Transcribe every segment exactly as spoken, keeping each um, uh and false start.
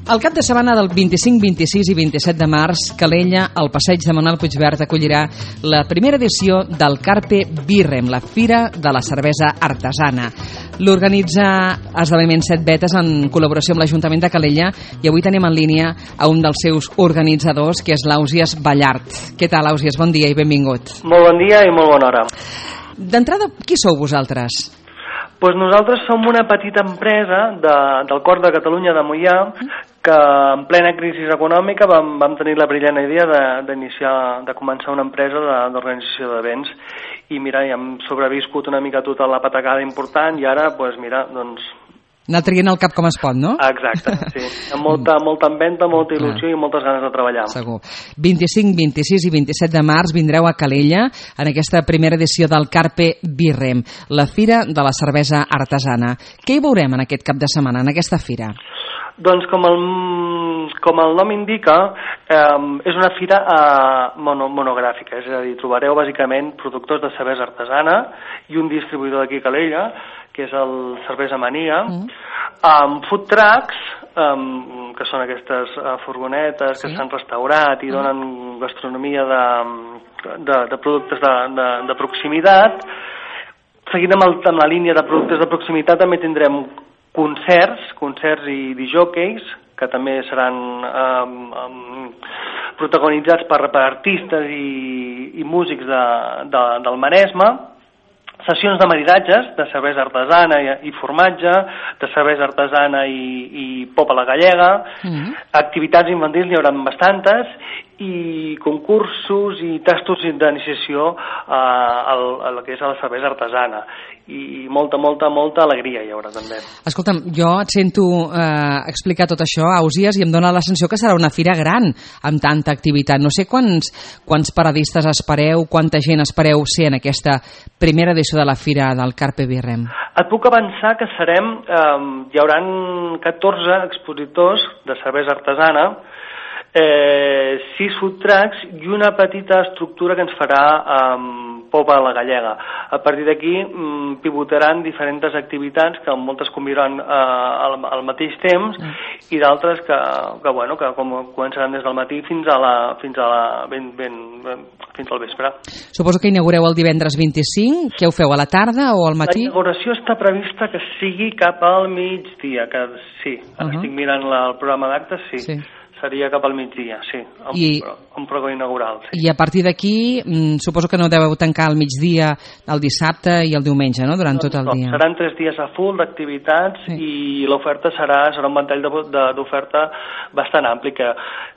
El cap de setmana del vint-i-cinc, vint-i-sis i vint-i-set de març, Calella, al passeig de Manuel Puigvert, acollirà la primera edició del Carpe Birrem, la Fira de la Cervesa Artesana. L'organitza Esdeveniments Set Vetes en col·laboració amb l'Ajuntament de Calella, i avui tenim en línia a un dels seus organitzadors, que és l'Ausias Ballart. Què tal, Ausias? Bon dia i benvingut. Molt bon dia i molt bona hora. D'entrada, qui sou vosaltres? Pues nosaltres som una petita empresa de, del cor de Catalunya, de Moià, que en plena crisi econòmica vam, vam tenir la brillant idea d'iniciar, de, de començar una empresa d'organització d'events. I mira, ja hem sobreviscut una mica tota la patacada important i ara, pues mira, doncs... Anar traient el cap com es pot, no? Exacte, sí. Amb molta, molta empenta, molta il·lusió i moltes ganes de treballar. Segur. vint-i-cinc, vint-i-sis i vint-i-set de març vindreu a Calella en aquesta primera edició del Carpe Birrem, la Fira de la Cervesa Artesana. Què hi veurem en aquest cap de setmana, en aquesta fira? Doncs com el, com el nom indica, eh, és una fira eh, mono, monogràfica, és a dir, trobareu bàsicament productors de cervesa artesana i un distribuïdor d'aquí a Calella, que és el Cervesa Mania, mm. amb food trucks, um, que són aquestes uh, furgonetes que s'han sí. restaurat i donen mm. gastronomia de, de, de productes de, de, de proximitat. Seguint amb, el, amb la línia de productes de proximitat també tindrem concerts, concerts i disjòqueis, que també seran um, um, protagonitzats per, per artistes i, i músics de, de, del Maresme. Sessions de maridatges, de cervesa artesana i, i formatge, de cervesa artesana i, i pop a la gallega, mm-hmm. activitats infantils n'hi haurà bastantes, i concursos i tastos d'iniciació a, a, a la que és a la cervesa artesana. I molta, molta, molta alegria hi haurà també. Escolta'm, jo et sento eh, explicar tot això, Ausias, i em dóna la sensació que serà una fira gran amb tanta activitat. No sé quants, quants paradistes espereu, quanta gent espereu ser en aquesta primera edició de la fira del Carpe Birrem. Et puc avançar que serem, eh, hi haurà catorze expositors de cervesa artesana, eh, sis food trucks i una petita estructura que ens farà eh, pop a la gallega. A partir d'aquí mm, pivotaran diferents activitats que moltes conviuran eh, al, al mateix temps mm. i d'altres que, que, bueno, que com començaran des del matí fins a la, fins a la ben, ben, ben, fins al vespre. Suposo que inaugureu el divendres vint-i-cinc. Què ho feu, a la tarda o al matí? La inauguració està prevista que sigui cap al migdia, que sí, uh -huh. estic mirant la, el programa d'actes, sí. sí. Seria cap al migdia, sí, amb, I, amb programa inaugural. Sí. I a partir d'aquí, mm, suposo que no deveu tancar al migdia, el dissabte i el diumenge, no?, durant no, tot el no, dia. Seran tres dies a full d'activitats sí. i l'oferta serà, serà un ventall d'oferta bastant ampli, que,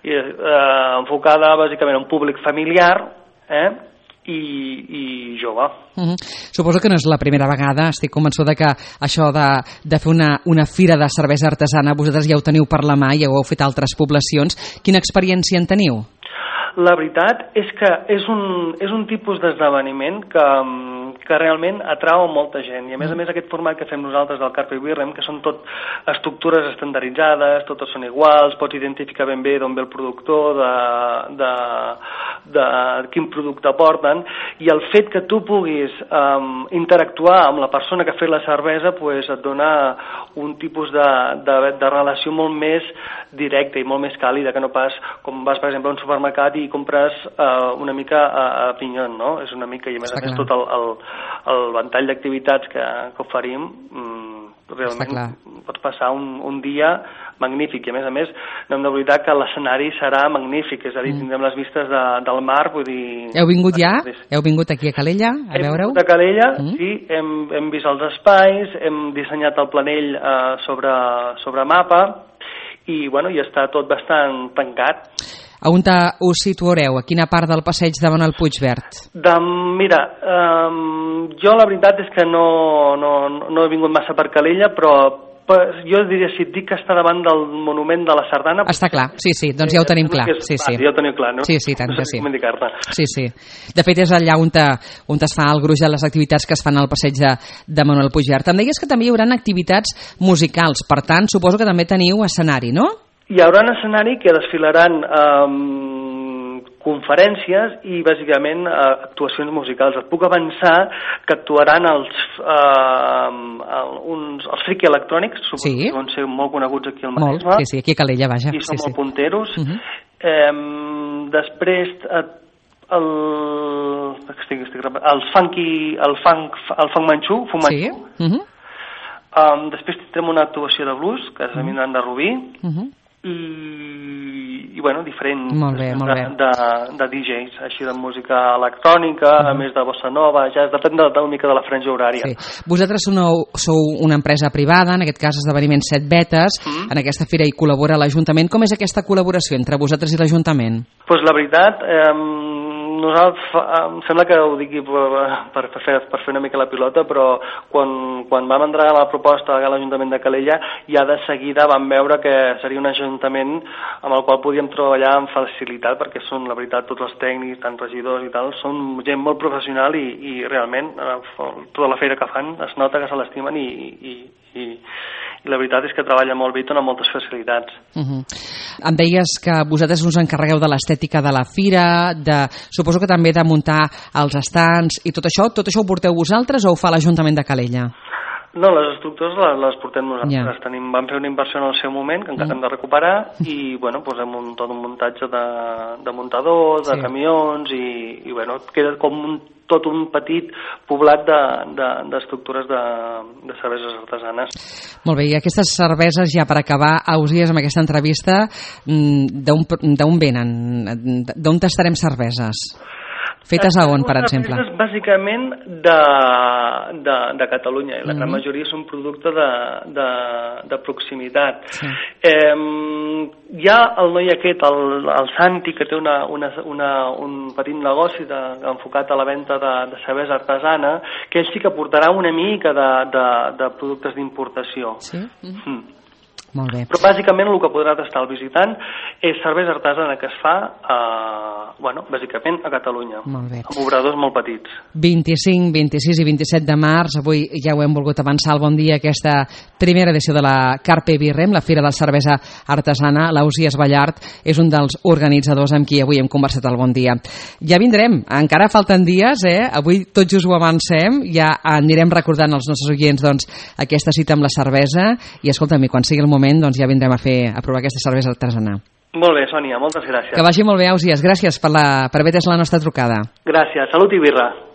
eh, enfocada bàsicament a un públic familiar, eh?, i, i jove. Uh-huh. Suposo que no és la primera vegada, estic convençuda que això de, de fer una, una fira de cervesa artesana vosaltres ja ho teniu per la mà i ja ho heu fet a altres poblacions. Quina experiència en teniu? La veritat és que és un, és un tipus d'esdeveniment que, que realment atrau molta gent, i a més a més aquest format que fem nosaltres del Carpe Birrem, que són tot estructures estandarditzades, totes són iguals, pots identificar ben bé d'on ve el productor, de, de, de quin producte porten, i el fet que tu puguis um, interactuar amb la persona que ha fet la cervesa pues, et dona un tipus de, de, de relació molt més directa i molt més càlida, que no pas com vas, per exemple, a un supermercat i compres uh, una mica a, a pinyon, no? És una mica, i a més a més tot el, el, el ventall d'activitats que, que oferim, mm, realment pots passar un, un dia magnífic, i a més a més no hem d'oblidar que l'escenari serà magnífic, és a dir, mm. tindrem les vistes de, del mar, vull dir... Heu vingut ja? Heu vingut aquí a Calella a hem veure-ho? Hem vingut a Calella, mm. sí, hem, hem vist els espais, hem dissenyat el planell uh, sobre, sobre mapa, i bueno, ja està tot bastant tancat. A on us situareu? A quina part del passeig de Manuel Puigvert? De, mira, um, jo la veritat és que no, no, no he vingut massa per Calella, però jo diria, si et dic que està davant del monument de la Sardana... Està clar, sí, sí, doncs ja ho tenim clar. Sí, sí. Ja ho teniu clar, no? Sí, sí, tant no que sí. Com indicar-te. Sí, sí. De fet, és allà on, te, on es fa el gruix de les activitats que es fan al passeig de, de Manuel Puigvert. Em deies que també hi haurà activitats musicals, per tant, suposo que també teniu escenari, no? Hi haurà un escenari que desfilaran um, conferències i, bàsicament, eh, actuacions musicals. Et puc avançar que actuaran els, eh, uns, els Friki Electrònics, suposo sí. que van ser molt coneguts aquí al Maresme. Molt, sí, sí, aquí a Calella, vaja. I són sí, molt sí. punteros. Uh -huh. eh, després, eh, el, estic, estic, el funky, el funk, el funk manxú, funk manxú. Sí. Uh -huh. um, després tindrem una actuació de blues, que és a Miranda de Rubí, uh -huh. i, i bueno, diferents molt bé, molt bé. De, de, de D Js, així de música electrònica, uh -huh. a més de bossa nova, ja depèn de, de, una mica de la franja horària. Sí. Vosaltres sou, sou una empresa privada, en aquest cas Esdeveniments Set Vetes, uh -huh. en aquesta fira hi col·labora l'Ajuntament. Com és aquesta col·laboració entre vosaltres i l'Ajuntament? Doncs pues la veritat, eh, nosaltres, em sembla que ho digui per, per, fer, per fer una mica la pilota, però quan, quan vam entregar la proposta a l'Ajuntament de Calella, ja de seguida vam veure que seria un ajuntament amb el qual podíem treballar amb facilitat, perquè són, la veritat, tots els tècnics, tant regidors i tal, són gent molt professional i, i realment tota la feina que fan es nota que se l'estimen i, i, i, i la veritat és que treballa molt bé i dona moltes facilitats. Uh -huh. Em deies que vosaltres us encarregueu de l'estètica de la fira, de, suposo que també de muntar els stands i tot això. Tot això ho porteu vosaltres o ho fa l'Ajuntament de Calella? No, les estructures les, les portem nosaltres. Yeah. Tenim, vam fer una inversió en el seu moment, que encara mm. hem de recuperar, i bueno, posem un, tot un muntatge de, de muntadors, de sí. camions, i, i bueno, queda com un, tot un petit poblat d'estructures de, de, de cerveses artesanes. Molt bé, i aquestes cerveses, ja per acabar, Ausiàs, amb aquesta entrevista, d'on venen? D'on tastarem cerveses? Fetes a on, per exemple? Fetes bàsicament de, de, de Catalunya, i la gran majoria són producte de, de, de proximitat. Sí. Eh, hi ha el noi aquest, el, el Santi, que té una, una, una, un petit negoci de, enfocat a la venda de, de cervesa artesana, que ell sí que portarà una mica de, de, de productes d'importació. Sí? Mm. Molt bé. Però bàsicament el que podrà tastar el visitant és cervesa artesana que es fa a, bueno, bàsicament a Catalunya, molt bé. Amb obradors molt petits. vint-i-cinc, vint-i-sis i vint-i-set de març, avui ja ho hem volgut avançar al Bon Dia, aquesta primera edició de la Carpe Birrem, la Fira de la Cervesa Artesana. L'Ausiàs Ballart és un dels organitzadors amb qui avui hem conversat al Bon Dia. Ja vindrem, encara falten dies, eh? Avui tot just ho avancem, ja anirem recordant als nostres oients doncs, aquesta cita amb la cervesa, i escolta'm, quan sigui el moment doncs ja vindrem a fer a provar aquesta cervesa artesana. Molt bé, Sònia, moltes gràcies. Que vagi molt bé, Ausiàs. Gràcies per, la, per haver atès la nostra trucada. Gràcies. Salut i birra.